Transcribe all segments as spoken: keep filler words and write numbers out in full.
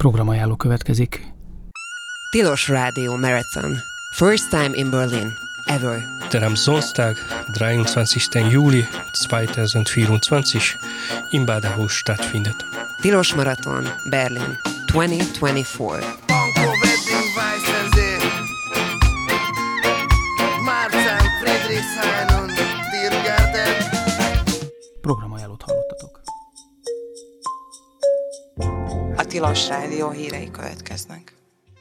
Programajánló következik. Tilos Radio Marathon. First time in Berlin. Ever. Der am Sonntag, dreiundzwanzigsten Juli zweitausendvierundzwanzig im Badehaus stattfindet. Tilos Marathon, Berlin, twenty twenty-four. Programajánlót hallottatok. A Tilos Rádió hírei következnek.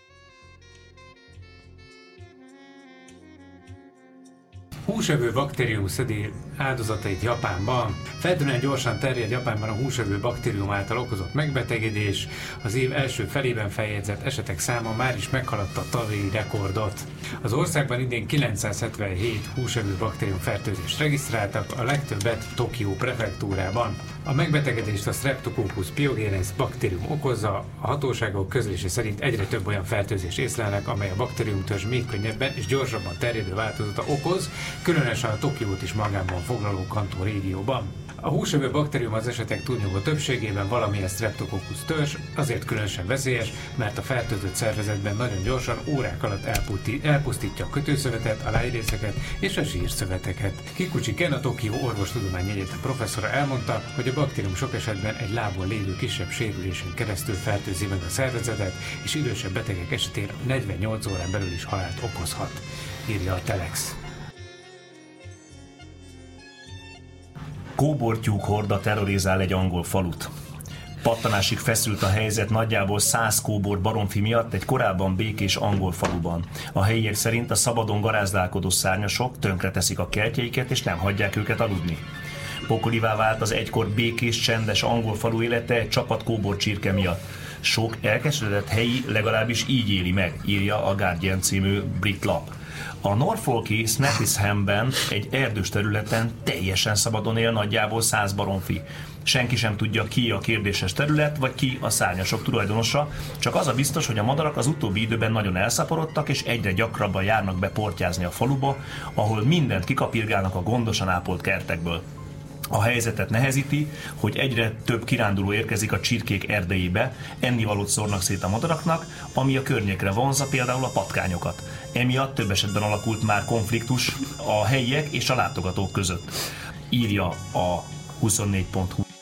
Húsevő baktérium szedi áldozatait Japánban. Feltűnően gyorsan terjed Japánban a húsevő baktérium által okozott megbetegedés. Az év első felében feljegyzett esetek száma már is meghaladta a tavalyi rekordot. Az országban idén kilencszázhetvenhét húsevő baktérium fertőzést regisztráltak, a legtöbbet Tokió prefektúrában. A megbetegedést a Streptococcus pyogenes baktérium okozza, a hatóságok közlése szerint egyre több olyan fertőzést észlelnek, amely a baktériumtörzs még könnyebben és gyorsabban terjedő változata okoz, különösen a Tokiót is magában foglaló Kantó régióban. A húsevő baktérium az esetek túlnyomó többségében valamilyen Streptococcus törzs, azért különösen veszélyes, mert a fertőzött szervezetben nagyon gyorsan órák alatt elpusztítja a kötőszövetet, a lágyrészeket és a zsírszöveteket. Kikuchi Ken, a Tokió Orvostudományi Egyetem professzora elmondta, hogy a baktérium sok esetben egy lábon lévő kisebb sérülésen keresztül fertőzi meg a szervezetet, és idősebb betegek esetén negyvennyolc órán belül is halált okozhat, írja a Telex. Kóbortyúk horda terrorizál egy angol falut. Pattanásig feszült a helyzet nagyjából száz kóbor baromfi miatt egy korábban békés angol faluban. A helyiek szerint a szabadon garázdálkodó szárnyasok tönkreteszik a kertjeiket és nem hagyják őket aludni. Pokolivá vált az egykor békés, csendes angol falu élete egy csapat kóbor csirke miatt. Sok elkeseredett helyi legalábbis így éli meg, írja a Guardian című brit lap. A Norfolki Snappisham-ben egy erdős területen teljesen szabadon él nagyjából száz baromfi. Senki sem tudja, ki a kérdéses terület, vagy ki a szárnyasok tulajdonosa, csak az a biztos, hogy a madarak az utóbbi időben nagyon elszaporodtak, és egyre gyakrabban járnak be portyázni a faluba, ahol mindent kikapirgálnak a gondosan ápolt kertekből. A helyzetet nehezíti, hogy egyre több kiránduló érkezik a csirkék erdejébe, ennivalót szórnak szét a madaraknak, ami a környékre vonzza például a patkányokat. Emiatt több esetben alakult már konfliktus a helyiek és a látogatók között, írja a huszonnégy pont hu.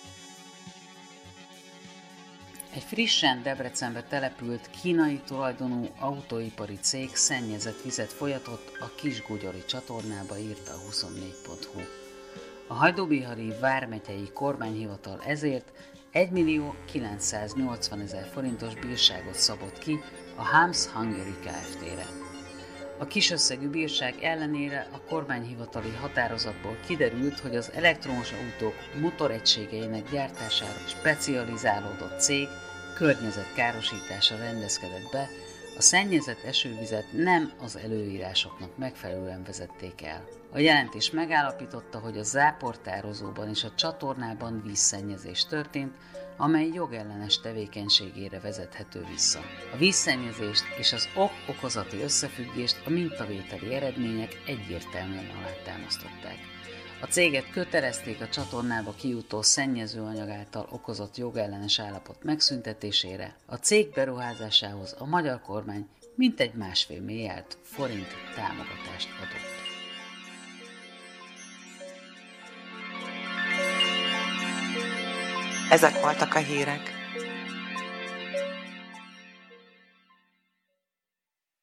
Egy frissen Debrecenbe települt kínai tulajdonú autóipari cég szennyezett vizet folyatott a Kisgugyori csatornába, írta a huszonnégy pont hu. A Hajdúbihari vármegyei kormányhivatal ezért egymillió kilencszáznyolcvanezer forintos bírságot szabott ki a Hams Hungary Kft-re. A kisösszegű bírság ellenére a kormányhivatali határozatból kiderült, hogy az elektromos autók motoregységeinek gyártására specializálódott cég környezetkárosításra rendezkedett be, a szennyezett esővizet nem az előírásoknak megfelelően vezették el. A jelentés megállapította, hogy a záportározóban és a csatornában vízszennyezés történt, amely jogellenes tevékenységére vezethető vissza. A vízszennyezést és az ok-okozati összefüggést a mintavételi eredmények egyértelműen alátámasztották. A céget kötelezték a csatornába kijutó szennyezőanyag által okozott jogellenes állapot megszüntetésére. A cég beruházásához a magyar kormány mintegy másfél milliárd forint támogatást adott. Ezek voltak a hírek.